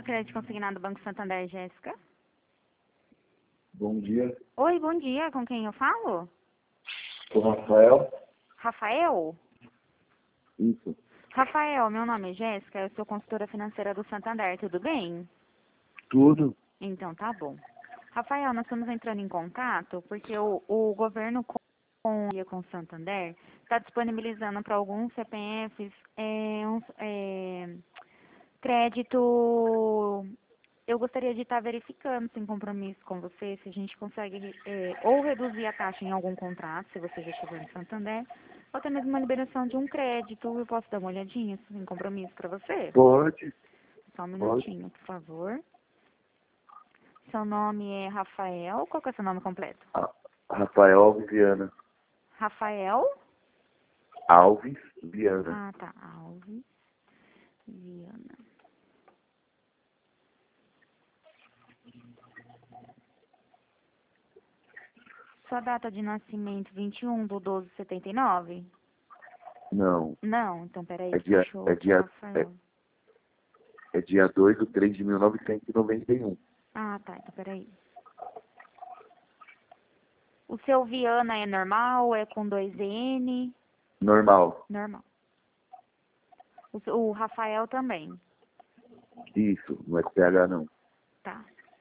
Crédito Consignado Banco Santander, Jéssica. Bom dia, Oi, bom dia. Com quem eu falo? sou Rafael. Rafael? Isso, Rafael, meu nome é Jéssica, eu sou consultora financeira do Santander, tudo bem? tudo. Então, tá bom. Rafael, nós estamos entrando em contato porque o governo com o Santander está disponibilizando para alguns CPFs crédito. Eu gostaria de estar verificando, sem compromisso com você, se a gente consegue ou reduzir a taxa em algum contrato, se você já chegou em Santander, ou até mesmo uma liberação de um crédito. Eu posso dar uma olhadinha, sem compromisso para você? Pode, Só um pode. minutinho, por favor. Seu nome é Rafael. Qual que é o seu nome completo? Rafael Alves Viana. Rafael? Alves Viana. Ah, tá. Alves Viana. Sua data de nascimento, 21/12/79? Não, Não, então peraí, é que dia, fechou é aqui, dia, Rafael. é dia 2/3/1991. Ah, tá, então peraí. O seu Viana é normal, é com 2N? Normal. Normal. O Rafael também, Isso, não é PH não. tá.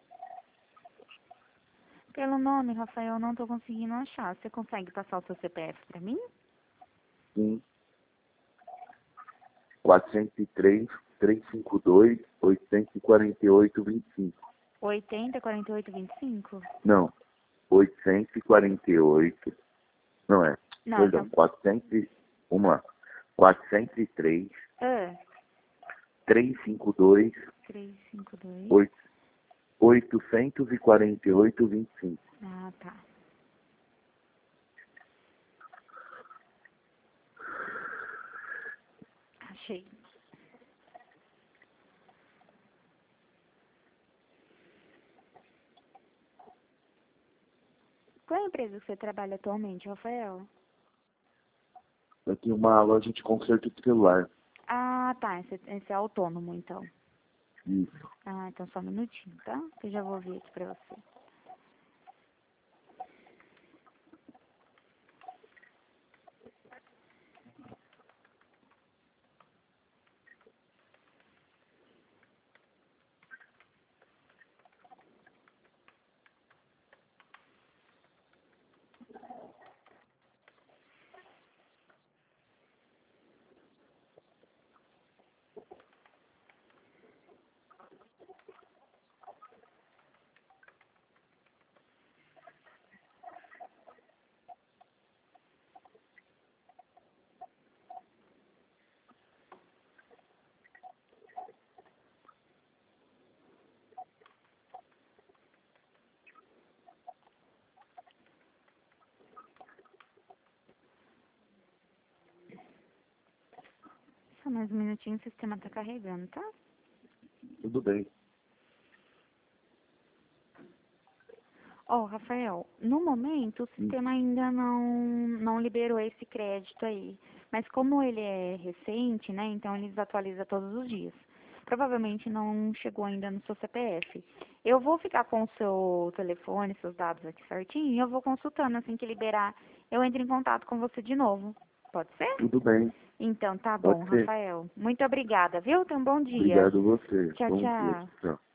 Pelo nome, Rafael, eu não tô conseguindo achar. Você consegue passar o seu CPF pra mim? Sim. 403-352-848-25. 80 48 25? Não, 848. Não é. Não, Perdão, então... 400. Vamos lá. 403 Ah, 352 352. 848-25. Ah, tá. Achei. Qual é a empresa que você trabalha atualmente, Rafael? Eu tenho uma loja de conserto de celular. Ah, tá. Esse é autônomo, então. Isso. Ah, então só um minutinho, tá? Que eu já vou vir aqui pra você. Só mais um minutinho, o sistema tá carregando, tá? Tudo bem. Ó, Rafael, no momento o sistema ainda não liberou esse crédito aí. Mas como ele é recente, né, então eles atualizam todos os dias. Provavelmente não chegou ainda no seu CPF. Eu vou ficar com o seu telefone, seus dados aqui certinho, e eu vou consultando assim que liberar. Eu entro em contato com você de novo. Pode ser? Tudo bem. Então, tá bom, Pode ser. Rafael. Muito obrigada, viu? Tenha um bom dia. Obrigado a você. Tchau, Bom dia. tchau. Tchau.